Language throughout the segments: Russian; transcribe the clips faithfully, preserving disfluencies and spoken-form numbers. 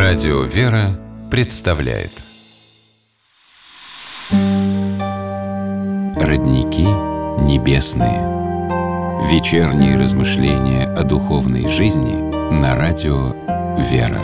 Радио «Вера» представляет Родники небесные. Вечерние размышления о духовной жизни на радио «Вера».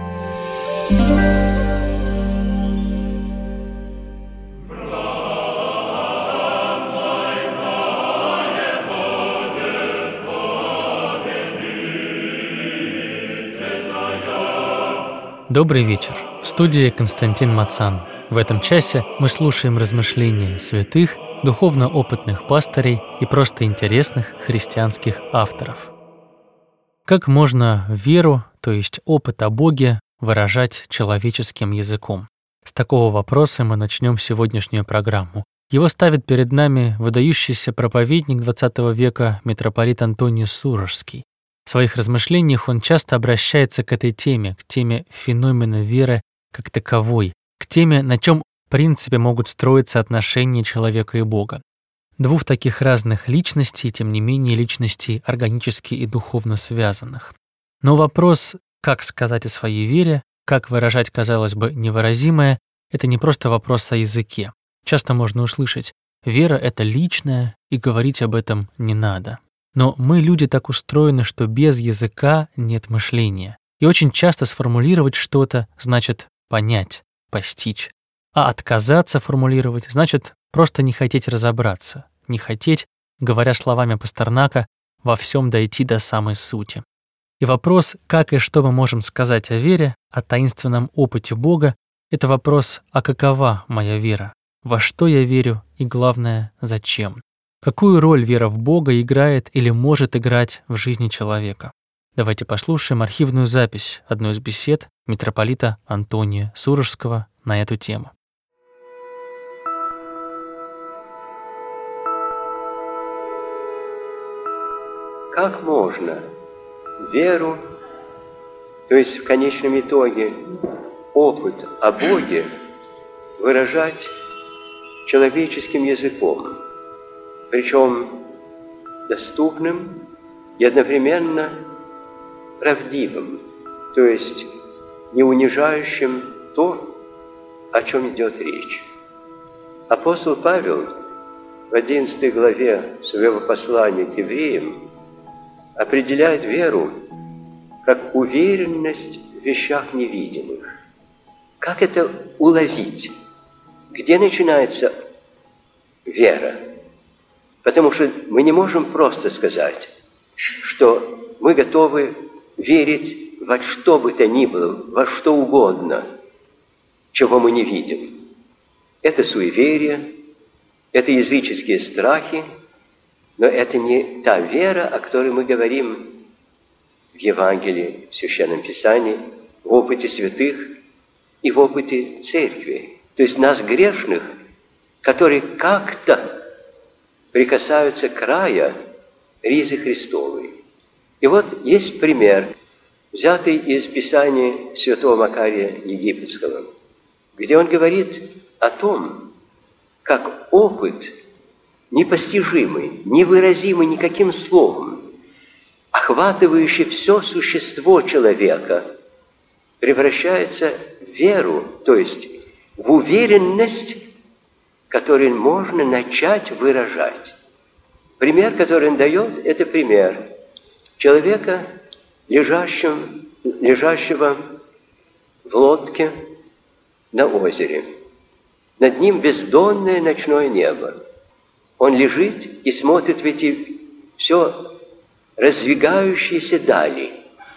Добрый вечер. В студии Константин Мацан. В этом часе мы слушаем размышления святых, духовно опытных пастырей и просто интересных христианских авторов. Как можно веру, то есть опыт о Боге, выражать человеческим языком? С такого вопроса мы начнем сегодняшнюю программу. Его ставит перед нами выдающийся проповедник двадцатого века митрополит Антоний Сурожский. В своих размышлениях он часто обращается к этой теме, к теме феномена веры как таковой, к теме, на чем в принципе могут строиться отношения человека и Бога. Двух таких разных личностей, тем не менее личностей органически и духовно связанных. Но вопрос, как сказать о своей вере, как выражать, казалось бы, невыразимое, это не просто вопрос о языке. Часто можно услышать: вера — это личное, и говорить об этом не надо. Но мы, люди, так устроены, что без языка нет мышления. И очень часто сформулировать что-то значит понять, постичь. А отказаться формулировать значит просто не хотеть разобраться, не хотеть, говоря словами Пастернака, во всем дойти до самой сути. И вопрос, как и что мы можем сказать о вере, о таинственном опыте Бога, это вопрос, а какова моя вера, во что я верю и, главное, зачем. Какую роль вера в Бога играет или может играть в жизни человека? Давайте послушаем архивную запись одной из бесед митрополита Антония Сурожского на эту тему. Как можно веру, то есть в конечном итоге опыт о Боге, выражать человеческим языком, причем доступным и одновременно правдивым, то есть не унижающим то, о чем идет речь. Апостол Павел в одиннадцатой главе своего послания к евреям определяет веру как уверенность в вещах невидимых. Как это уловить? Где начинается вера? Потому что мы не можем просто сказать, что мы готовы верить во что бы то ни было, во что угодно, чего мы не видим. Это суеверие, это языческие страхи, но это не та вера, о которой мы говорим в Евангелии, в Священном Писании, в опыте святых и в опыте Церкви. То есть нас, грешных, которые как-то прикасаются к краю ризы Христовой. И вот есть пример, взятый из Писания святого Макария Египетского, где он говорит о том, как опыт непостижимый, невыразимый никаким словом, охватывающий все существо человека, превращается в веру, то есть в уверенность, который можно начать выражать. Пример, который он дает, это пример человека, лежащего, лежащего в лодке на озере. Над ним бездонное ночное небо. Он лежит и смотрит в эти все раздвигающиеся дали.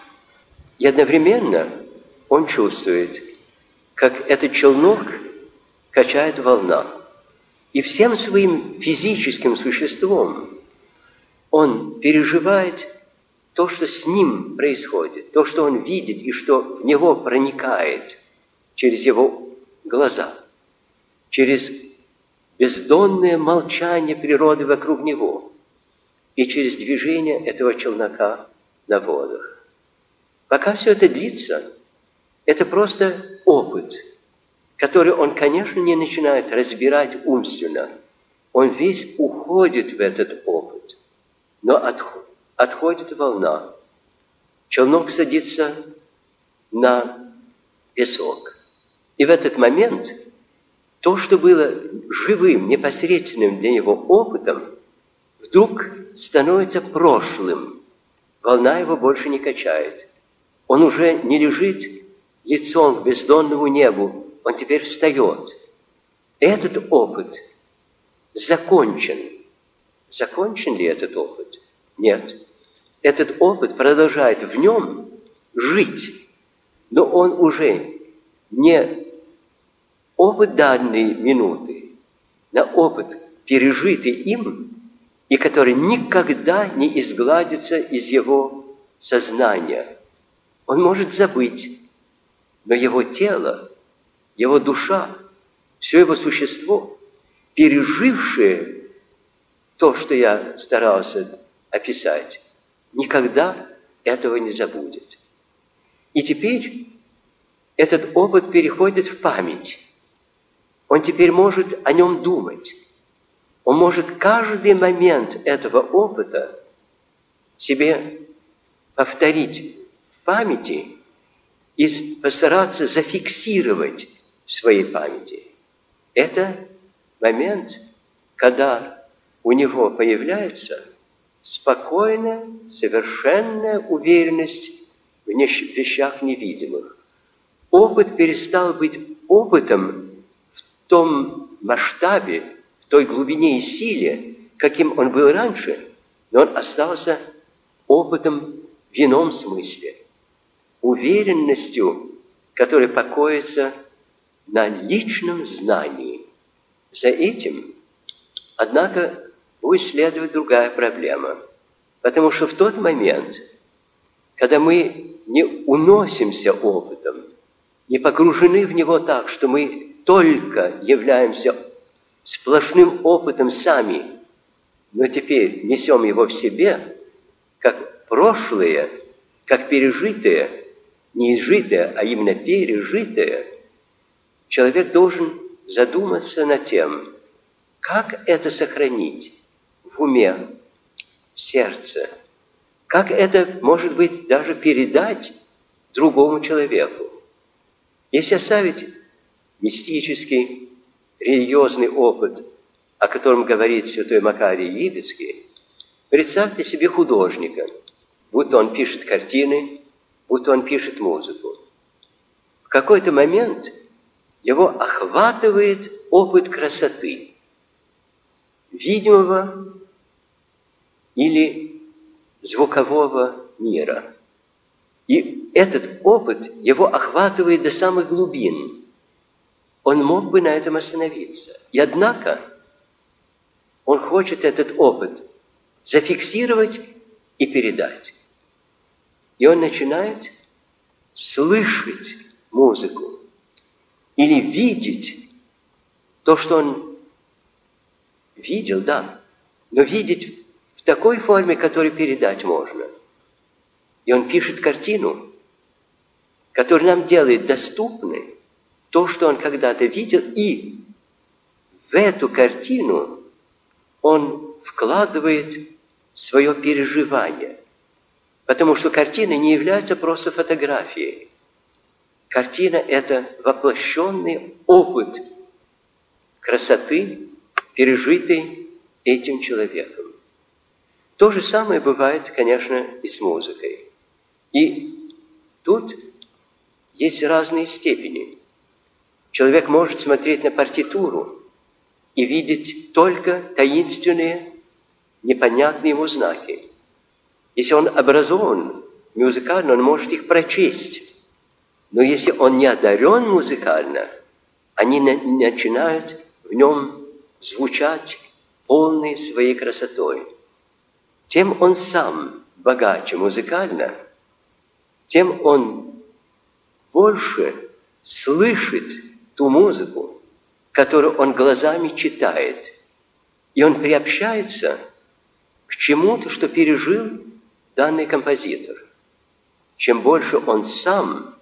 И одновременно он чувствует, как этот челнок качает волна. И всем своим физическим существом он переживает то, что с ним происходит, то, что он видит и что в него проникает через его глаза, через бездонное молчание природы вокруг него и через движение этого челнока на водах. Пока все это длится, это просто опыт, который он, конечно, не начинает разбирать умственно. Он весь уходит в этот опыт. Но от, отходит волна. Челнок садится на песок. И в этот момент то, что было живым, непосредственным для него опытом, вдруг становится прошлым. Волна его больше не качает. Он уже не лежит лицом к бездонному небу, он теперь встает. Этот опыт закончен. Закончен ли этот опыт? Нет. Этот опыт продолжает в нем жить, но он уже не опыт данной минуты, но опыт, пережитый им, и который никогда не изгладится из его сознания. Он может забыть, но его тело, его душа, все его существо, пережившее то, что я старался описать, никогда этого не забудет. И теперь этот опыт переходит в память. Он теперь может о нем думать. Он может каждый момент этого опыта себе повторить в памяти и постараться зафиксировать в своей памяти. Это момент, когда у него появляется спокойная, совершенная уверенность в вещах невидимых. Опыт перестал быть опытом в том масштабе, в той глубине и силе, каким он был раньше, но он остался опытом в ином смысле. Уверенностью, которая покоится на личном знании. За этим, однако, будет следовать другая проблема. Потому что в тот момент, когда мы не уносимся опытом, не погружены в него так, что мы только являемся сплошным опытом сами, но теперь несем его в себе, как прошлое, как пережитое, не изжитое, а именно пережитое, человек должен задуматься над тем, как это сохранить в уме, в сердце, как это, может быть, даже передать другому человеку. Если оставить мистический, религиозный опыт, о котором говорит святой Макарий Египетский, представьте себе художника, будто он пишет картины, будто он пишет музыку. В какой-то момент его охватывает опыт красоты, видимого или звукового мира. И этот опыт его охватывает до самых глубин. Он мог бы на этом остановиться. И однако он хочет этот опыт зафиксировать и передать. И он начинает слышать музыку или видеть то, что он видел, да, но видеть в такой форме, которую передать можно. И он пишет картину, которая нам делает доступной то, что он когда-то видел, и в эту картину он вкладывает свое переживание. Потому что картина не является просто фотографией. Картина – это воплощенный опыт красоты, пережитый этим человеком. То же самое бывает, конечно, и с музыкой. И тут есть разные степени. Человек может смотреть на партитуру и видеть только таинственные, непонятные ему знаки. Если он образован музыкально, он может их прочесть. Но если он не одарен музыкально, они на- начинают в нем звучать полной своей красотой. Тем он сам богаче музыкально, тем он больше слышит ту музыку, которую он глазами читает. И он приобщается к чему-то, что пережил данный композитор. Чем больше он сам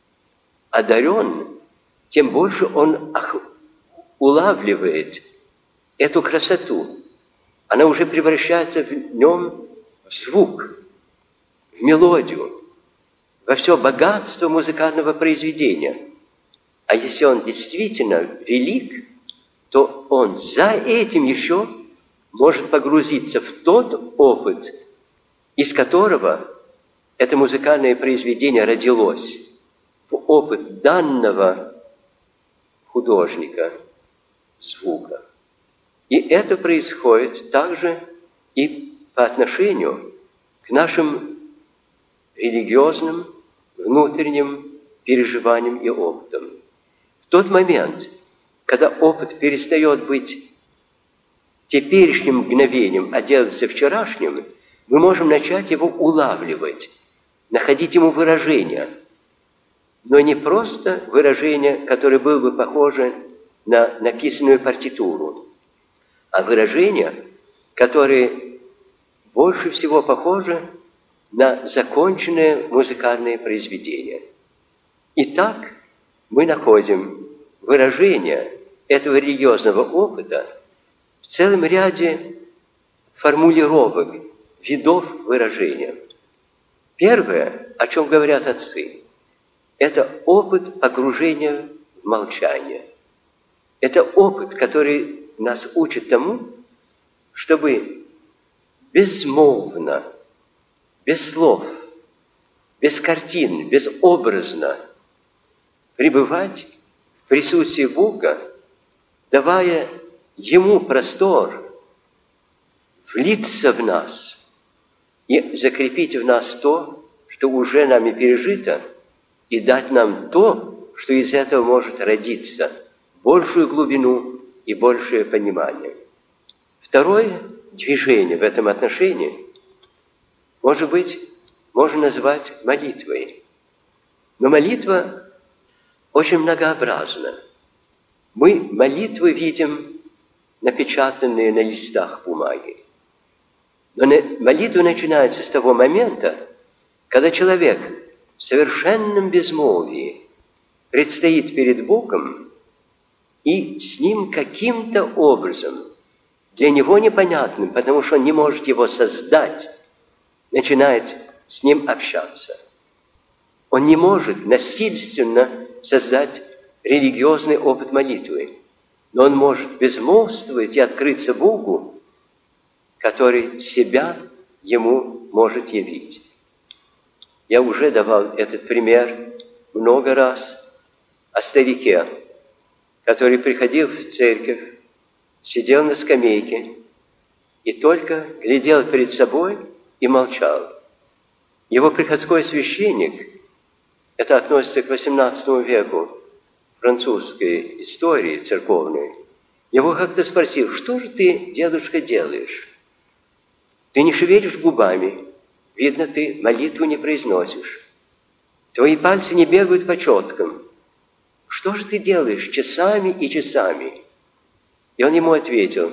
одарен, тем больше он улавливает эту красоту. Она уже превращается в нем в звук, в мелодию, во все богатство музыкального произведения. А если он действительно велик, то он за этим еще может погрузиться в тот опыт, из которого это музыкальное произведение родилось, в опыт данного художника звука. И это происходит также и по отношению к нашим религиозным, внутренним переживаниям и опытам. В тот момент, когда опыт перестает быть теперешним мгновением, а делается вчерашним, мы можем начать его улавливать, находить ему выражение. Но не просто выражение, которое было бы похоже на написанную партитуру, а выражение, которое больше всего похоже на законченное музыкальное произведение. Итак, мы находим выражение этого религиозного опыта в целом ряде формулировок, видов выражения. Первое, о чем говорят отцы, это опыт погружения в молчание. Это опыт, который нас учит тому, чтобы безмолвно, без слов, без картин, безобразно пребывать в присутствии Бога, давая Ему простор влиться в нас и закрепить в нас то, что уже нами пережито, и дать нам то, что из этого может родиться, большую глубину и большее понимание. Второе движение в этом отношении, может быть, можно назвать молитвой. Но молитва очень многообразна. Мы молитвы видим, напечатанные на листах бумаги. Но молитва начинается с того момента, когда человек в совершенном безмолвии предстоит перед Богом, и с Ним каким-то образом, для него непонятным, потому что он не может его создать, начинает с Ним общаться. Он не может насильственно создать религиозный опыт молитвы, но он может безмолвствовать и открыться Богу, который себя ему может явить. Я уже давал этот пример много раз о старике, который приходил в церковь, сидел на скамейке и только глядел перед собой и молчал. Его приходской священник, это относится к восемнадцатому веку французской истории церковной, его как-то спросил: что же ты, дедушка, делаешь? Ты не шевелишь губами, видно, ты молитву не произносишь. Твои пальцы не бегают по четкам. Что же ты делаешь часами и часами? И он ему ответил: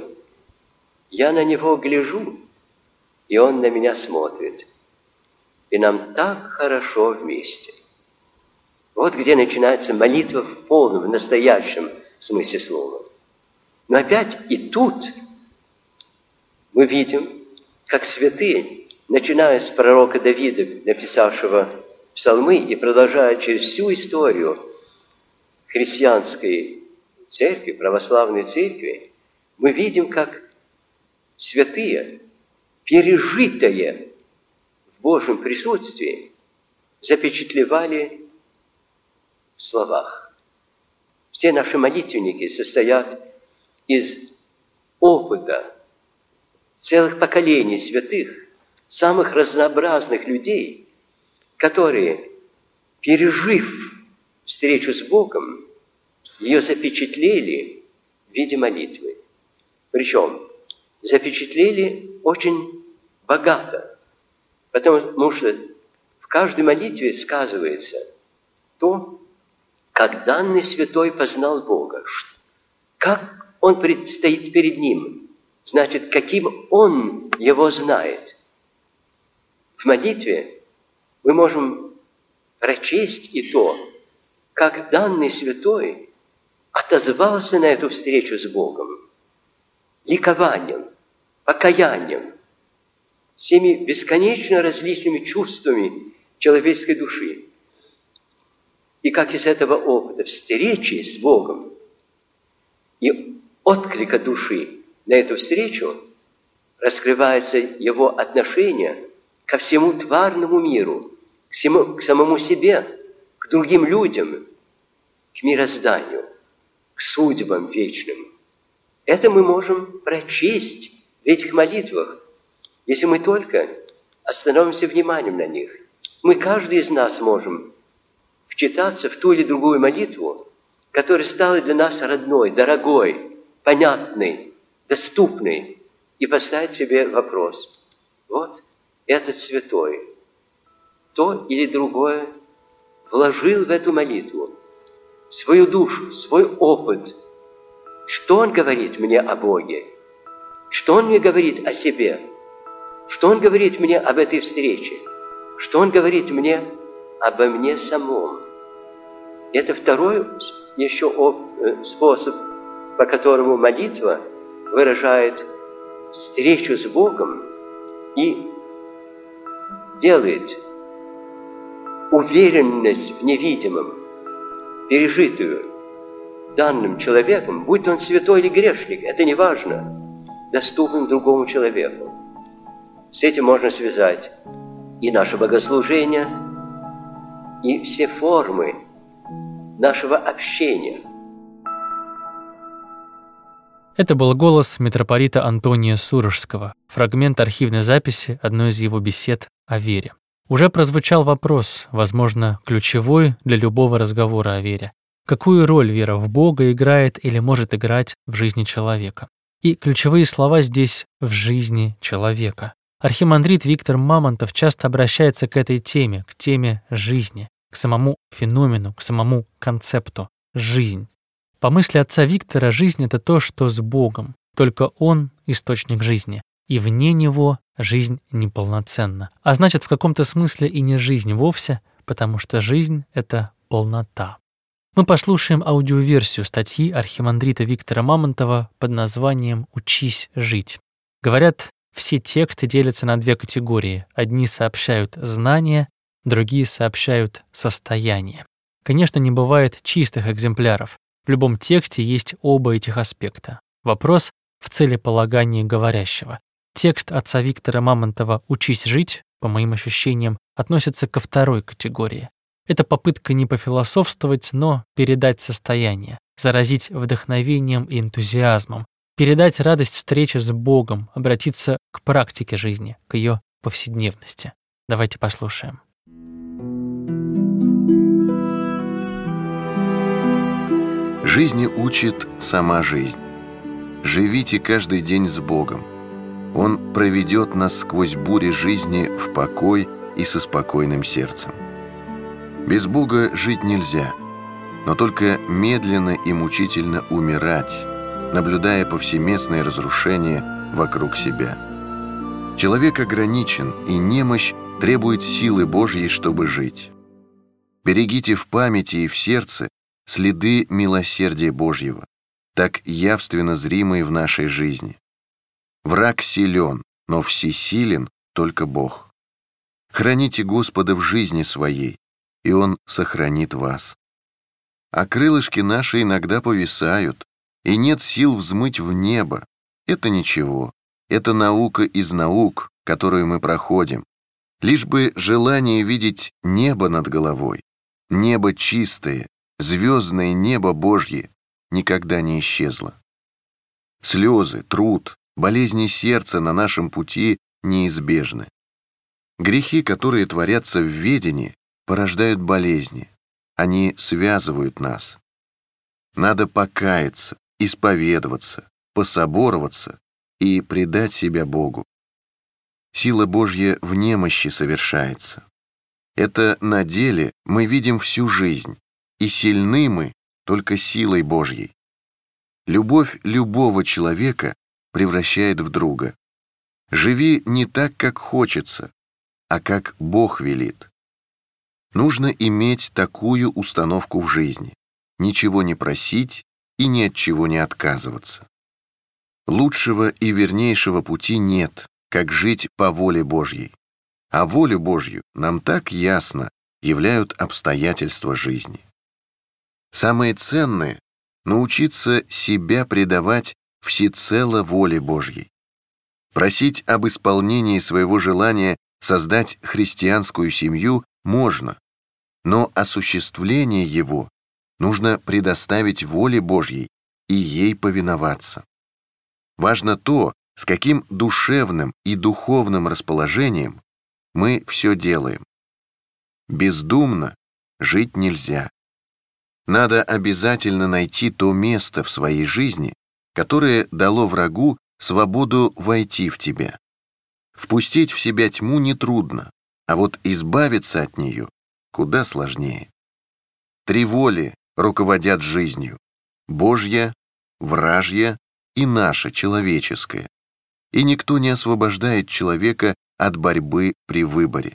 я на него гляжу, и он на меня смотрит. И нам так хорошо вместе. Вот где начинается молитва в полном, в настоящем смысле слова. Но опять и тут мы видим, как святые, начиная с пророка Давида, написавшего псалмы, и продолжая через всю историю христианской церкви, православной церкви, мы видим, как святые, пережитые в Божьем присутствии, запечатлевали в словах. Все наши молитвенники состоят из опыта целых поколений святых, самых разнообразных людей, которые, пережив встречу с Богом, ее запечатлели в виде молитвы. Причем запечатлели очень богато, потому что в каждой молитве сказывается то, как данный святой познал Бога, как он предстоит перед Ним, значит, каким он его знает. В молитве мы можем прочесть и то, как данный святой отозвался на эту встречу с Богом ликованием, покаянием, всеми бесконечно различными чувствами человеческой души. И как из этого опыта встречи с Богом и отклика души на эту встречу раскрывается его отношение ко всему тварному миру, к, всему, к самому себе, к другим людям, к мирозданию, к судьбам вечным. Это мы можем прочесть в этих молитвах, если мы только остановимся вниманием на них. Мы, каждый из нас, можем вчитаться в ту или другую молитву, которая стала для нас родной, дорогой, понятной, доступной, и поставить себе вопрос: вот этот святой то или другое вложил в эту молитву свою душу, свой опыт. Что он говорит мне о Боге? Что он мне говорит о себе? Что он говорит мне об этой встрече? Что он говорит мне обо мне самом? Это второй еще способ, по которому молитва выражает встречу с Богом и делает уверенность в невидимом, пережитую данным человеком, будь он святой или грешник, это не важно, доступным другому человеку. С этим можно связать и наше богослужение, и все формы нашего общения. Это был голос митрополита Антония Сурожского, фрагмент архивной записи одной из его бесед о вере. Уже прозвучал вопрос, возможно, ключевой для любого разговора о вере. Какую роль вера в Бога играет или может играть в жизни человека? И ключевые слова здесь «в жизни человека». Архимандрит Виктор Мамонтов часто обращается к этой теме, к теме жизни, к самому феномену, к самому концепту «жизнь». По мысли отца Виктора, жизнь — это то, что с Богом, только Он — источник жизни, и вне Него жизнь неполноценна. А значит, в каком-то смысле и не жизнь вовсе, потому что жизнь — это полнота. Мы послушаем аудиоверсию статьи архимандрита Виктора Мамонтова под названием «Учись жить». Говорят, все тексты делятся на две категории. Одни сообщают знания, другие сообщают состояние. Конечно, не бывает чистых экземпляров. В любом тексте есть оба этих аспекта. Вопрос в целеполагании говорящего. Текст отца Виктора Мамонтова «Учись жить», по моим ощущениям, относится ко второй категории. Это попытка не пофилософствовать, но передать состояние, заразить вдохновением и энтузиазмом, передать радость встречи с Богом, обратиться к практике жизни, к ее повседневности. Давайте послушаем. Жизни учит сама жизнь. Живите каждый день с Богом. Он проведет нас сквозь бури жизни в покой и со спокойным сердцем. Без Бога жить нельзя, но только медленно и мучительно умирать, наблюдая повсеместное разрушение вокруг себя. Человек ограничен, и немощь требует силы Божьей, чтобы жить. Берегите в памяти и в сердце следы милосердия Божьего, так явственно зримые в нашей жизни. Враг силен, но всесилен только Бог. Храните Господа в жизни своей, и Он сохранит вас. А крылышки наши иногда повисают, и нет сил взмыть в небо. Это ничего, это наука из наук, которую мы проходим. Лишь бы желание видеть небо над головой, небо чистое, звездное небо Божье никогда не исчезло. Слезы, труд, болезни сердца на нашем пути неизбежны. Грехи, которые творятся в ведении, порождают болезни. Они связывают нас. Надо покаяться, исповедоваться, пособороваться и предать себя Богу. Сила Божья в немощи совершается. Это на деле мы видим всю жизнь, и сильны мы только силой Божьей. Любовь любого человека превращает в друга. Живи не так, как хочется, а как Бог велит. Нужно иметь такую установку в жизни, ничего не просить и ни от чего не отказываться. Лучшего и вернейшего пути нет, как жить по воле Божьей. а волю Божью нам так ясно являют обстоятельства жизни. Самое ценное — научиться себя предавать всецело воле Божьей. Просить об исполнении своего желания создать христианскую семью можно, но осуществление его нужно предоставить воле Божьей и ей повиноваться. Важно то, с каким душевным и духовным расположением мы все делаем. Бездумно жить нельзя. Надо обязательно найти то место в своей жизни, которое дало врагу свободу войти в тебя. Впустить в себя тьму нетрудно, а вот избавиться от нее куда сложнее. Три воли руководят жизнью: Божья, вражья и наша, человеческая. И никто не освобождает человека от борьбы при выборе.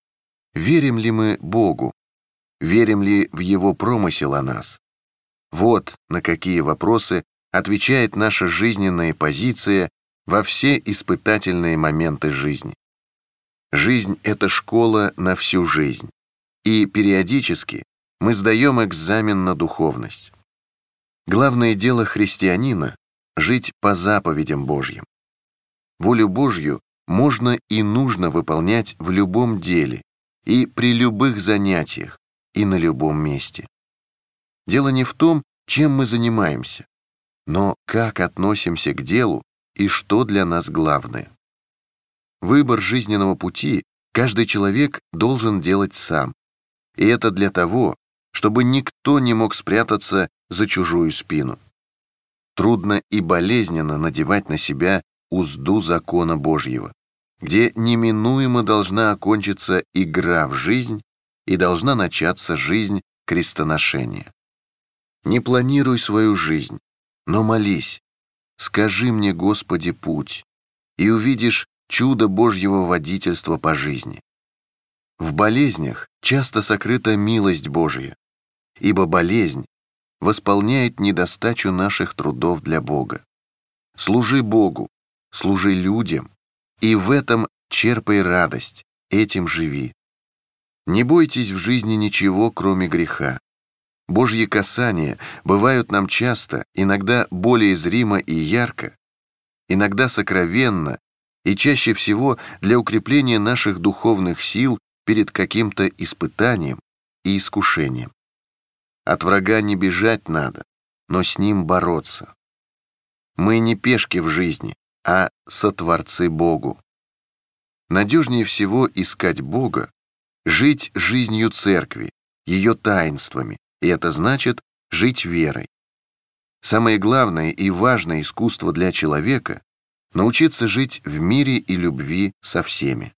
Верим ли мы Богу? Верим ли в Его промысел о нас? Вот на какие вопросы отвечает наша жизненная позиция во все испытательные моменты жизни. Жизнь — это школа на всю жизнь, и периодически мы сдаем экзамен на духовность. Главное дело христианина — жить по заповедям Божьим. Волю Божью можно и нужно выполнять в любом деле и при любых занятиях и на любом месте. Дело не в том, чем мы занимаемся, но как относимся к делу и что для нас главное. Выбор жизненного пути каждый человек должен делать сам, и это для того, чтобы никто не мог спрятаться за чужую спину. Трудно и болезненно надевать на себя узду закона Божьего, где неминуемо должна окончиться игра в жизнь и должна начаться жизнь крестоношения. Не планируй свою жизнь, но молись: «Скажи мне, Господи, путь», и увидишь чудо Божьего водительства по жизни. В болезнях часто сокрыта милость Божия, ибо болезнь восполняет недостачу наших трудов для Бога. Служи Богу, служи людям, и в этом черпай радость, этим живи. Не бойтесь в жизни ничего, кроме греха. Божьи касания бывают нам часто, иногда более зримо и ярко, иногда сокровенно, и чаще всего для укрепления наших духовных сил перед каким-то испытанием и искушением. От врага не бежать надо, но с ним бороться. Мы не пешки в жизни, а сотворцы Богу. Надежнее всего искать Бога, жить жизнью церкви, ее таинствами, и это значит жить верой. Самое главное и важное искусство для человека — научиться жить в мире и любви со всеми.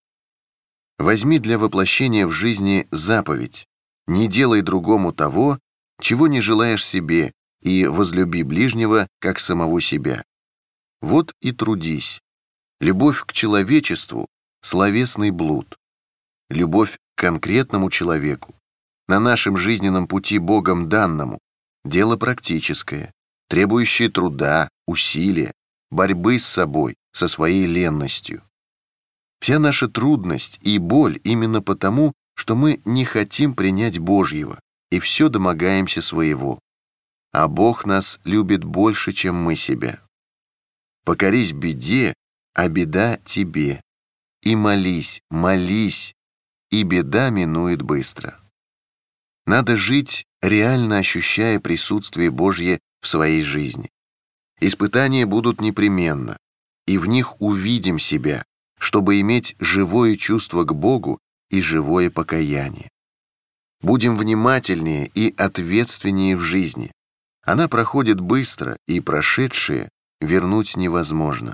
Возьми для воплощения в жизни заповедь: «Не делай другому того, чего не желаешь себе, и возлюби ближнего, как самого себя». Вот и трудись. Любовь к человечеству — словесный блуд. Любовь к конкретному человеку, на нашем жизненном пути Богом данному, дело практическое, требующее труда, усилия, борьбы с собой, со своей ленностью. Вся наша трудность и боль именно потому, что мы не хотим принять Божьего и все домогаемся своего. А Бог нас любит больше, чем мы себя. Покорись беде, а беда тебе. И молись, молись, и беда минует быстро. Надо жить, реально ощущая присутствие Божье в своей жизни. Испытания будут непременно, и в них увидим себя, чтобы иметь живое чувство к Богу и живое покаяние. Будем внимательнее и ответственнее в жизни. Она проходит быстро, и прошедшее вернуть невозможно.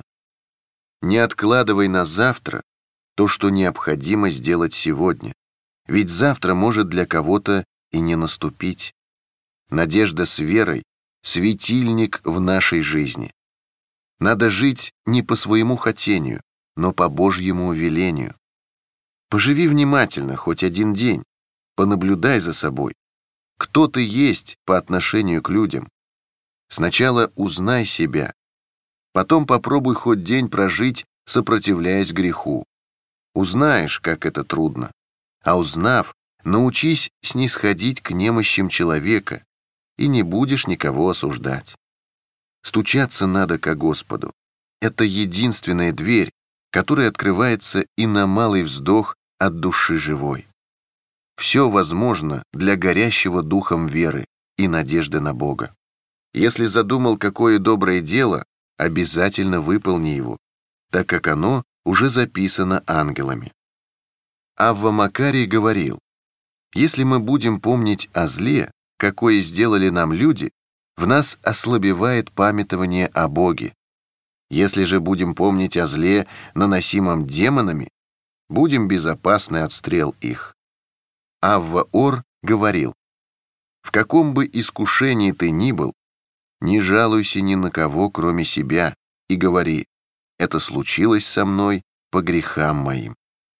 Не откладывай на завтра то, что необходимо сделать сегодня, ведь завтра может для кого-то и не наступить. Надежда с верой — светильник в нашей жизни. Надо жить не по своему хотению, но по Божьему велению. Поживи внимательно хоть один день, понаблюдай за собой. Кто ты есть по отношению к людям? Сначала узнай себя, потом попробуй хоть день прожить, сопротивляясь греху. узнаешь, как это трудно. А узнав, научись снисходить к немощам человека, и не будешь никого осуждать. Стучаться надо ко Господу. Это единственная дверь, которая открывается и на малый вздох от души живой. Все возможно для горящего духом веры и надежды на Бога. Если задумал какое доброе дело, обязательно выполни его, так как оно уже записано ангелами. Авва Макарий говорил: если мы будем помнить о зле, какое сделали нам люди, в нас ослабевает памятование о Боге. Если же будем помнить о зле, наносимом демонами, будем безопасны от стрел их. Авва Ор говорил: в каком бы искушении ты ни был, не жалуйся ни на кого, кроме себя, и говори: это случилось со мной по грехам моим.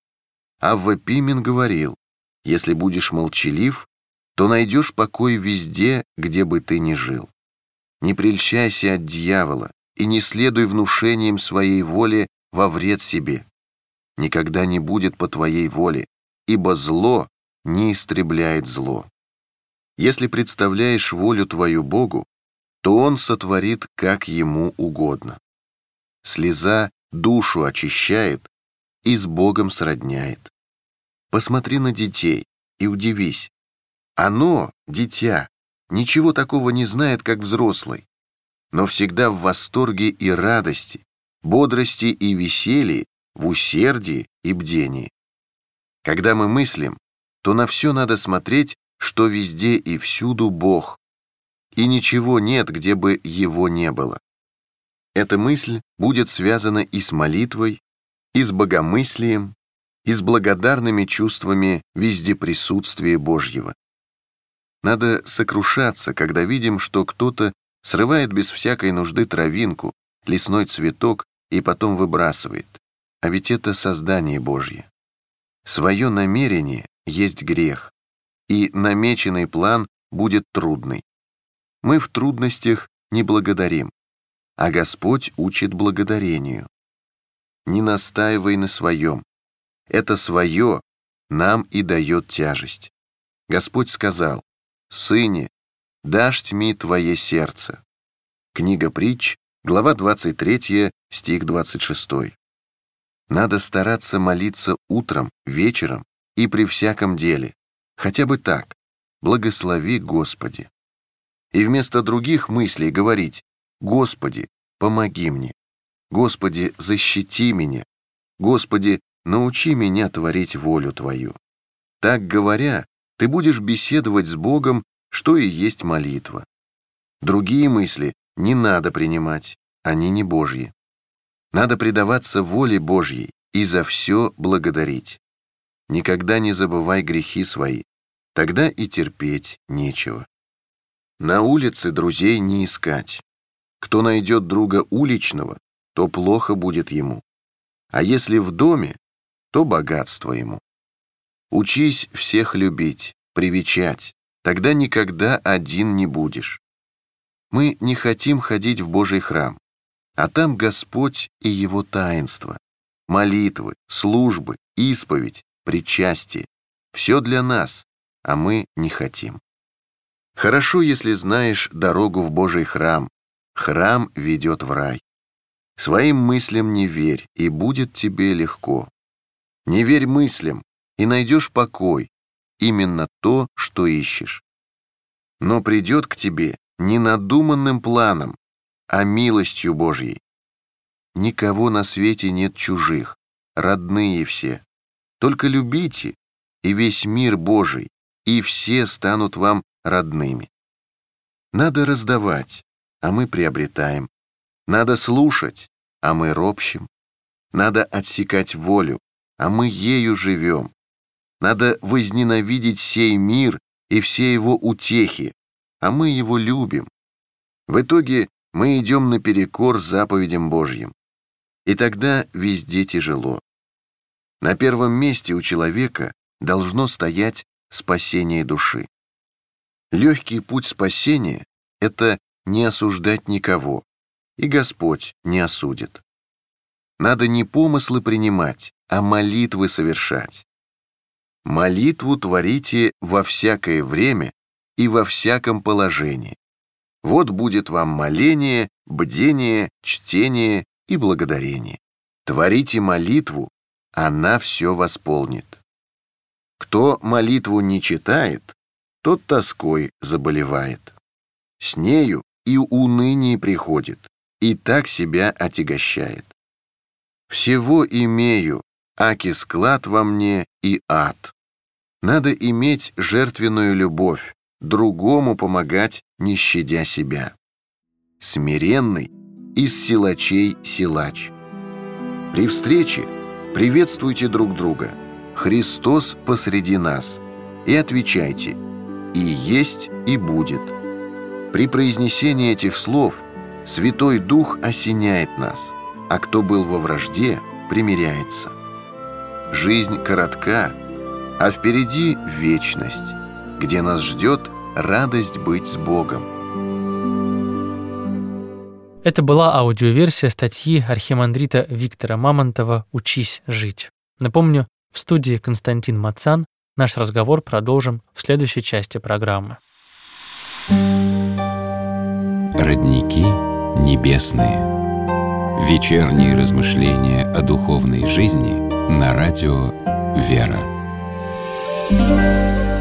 Авва Пимен говорил: если будешь молчалив, то найдешь покой везде, где бы ты ни жил. Не прельщайся от дьявола и не следуй внушениям своей воли во вред себе. Никогда не будет по твоей воле, ибо зло не истребляет зло. Если представляешь волю твою Богу, то Он сотворит, как Ему угодно. Слеза душу очищает и с Богом сродняет. Посмотри на детей и удивись. Оно, дитя, ничего такого не знает, как взрослый, но всегда в восторге и радости, бодрости и веселье, в усердии и бдении. Когда мы мыслим, то на все надо смотреть, что везде и всюду Бог, и ничего нет, где бы Его не было. Эта мысль будет связана и с молитвой, и с богомыслием, и с благодарными чувствами везде присутствия Божьего. Надо сокрушаться, когда видим, что кто-то срывает без всякой нужды травинку, лесной цветок и потом выбрасывает. А ведь это создание Божье. Свое намерение есть грех, и намеченный план будет трудный. Мы в трудностях не благодарим, а Господь учит благодарению. Не настаивай на своем. Это свое нам и дает тяжесть. Господь сказал: «Сыне, дашь тьми твое сердце». Книга Притч, глава двадцать третья, стих двадцать шестой. Надо стараться молиться утром, вечером и при всяком деле, хотя бы так: «Благослови, Господи». И вместо других мыслей говорить: «Господи, помоги мне», «Господи, защити меня», «Господи, научи меня творить волю Твою». Так говоря, ты будешь беседовать с Богом, что и есть молитва. Другие мысли не надо принимать, они не Божьи. Надо предаваться воле Божьей и за все благодарить. Никогда не забывай грехи свои, тогда и терпеть нечего. На улице друзей не искать. Кто найдет друга уличного, то плохо будет ему. А если в доме, то богатство ему. Учись всех любить, привечать, тогда никогда один не будешь. Мы не хотим ходить в Божий храм, а там Господь и Его таинства, молитвы, службы, исповедь, причастие. Все для нас, а мы не хотим. Хорошо, если знаешь дорогу в Божий храм. Храм ведет в рай. Своим мыслям не верь, и будет тебе легко. Не верь мыслям, и найдешь покой, именно то, что ищешь. Но придет к тебе не надуманным планом, а милостью Божьей. Никого на свете нет чужих, родные все. Только любите, и весь мир Божий, и все станут вам родными. Надо раздавать, а мы приобретаем. Надо слушать, а мы ропщим. Надо отсекать волю, а мы ею живем. Надо возненавидеть сей мир и все его утехи, а мы его любим. В итоге мы идем наперекор заповедям Божьим. И тогда везде тяжело. На первом месте у человека должно стоять спасение души. Легкий путь спасения — это не осуждать никого, и Господь не осудит. Надо не помыслы принимать, а молитвы совершать. Молитву творите во всякое время и во всяком положении. Вот будет вам моление, бдение, чтение и благодарение. Творите молитву, она все восполнит. Кто молитву не читает, тот тоской заболевает. С нею и уныние приходит, и так себя отягощает. Всего имею, аки склад во мне и ад. Надо иметь жертвенную любовь, другому помогать, не щадя себя. Смиренный из силачей силач. При встрече приветствуйте друг друга. Христос посреди нас. И отвечайте: «И есть, и будет». При произнесении этих слов Святой Дух осеняет нас, а кто был во вражде, примиряется. Жизнь коротка, а впереди вечность, где нас ждет радость быть с Богом. Это была аудиоверсия статьи архимандрита Виктора Мамонтова «Учись жить». Напомню, в студии Константин Мацан. Наш разговор продолжим в следующей части программы. Родники небесные. Вечерние размышления о духовной жизни на радио «Вера».